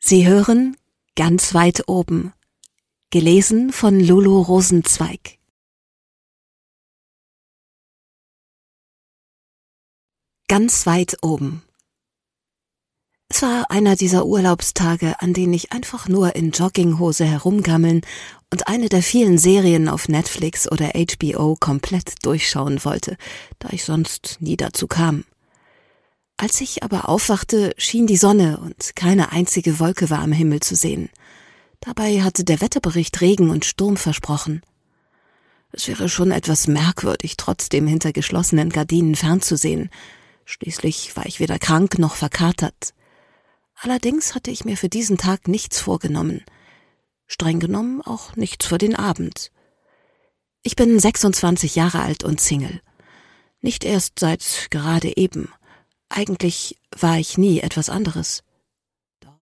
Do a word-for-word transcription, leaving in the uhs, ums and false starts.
Sie hören Ganz weit oben, gelesen von Lulu Rosenzweig. Ganz weit oben. Es war einer dieser Urlaubstage, an denen ich einfach nur in Jogginghose herumgammeln und eine der vielen Serien auf Netflix oder H B O komplett durchschauen wollte, da ich sonst nie dazu kam. Als ich aber aufwachte, schien die Sonne und keine einzige Wolke war am Himmel zu sehen. Dabei hatte der Wetterbericht Regen und Sturm versprochen. Es wäre schon etwas merkwürdig, trotzdem hinter geschlossenen Gardinen fernzusehen. Schließlich war ich weder krank noch verkatert. Allerdings hatte ich mir für diesen Tag nichts vorgenommen. Streng genommen auch nichts für den Abend. Ich bin sechsundzwanzig Jahre alt und Single. Nicht erst seit gerade eben. Eigentlich war ich nie etwas anderes.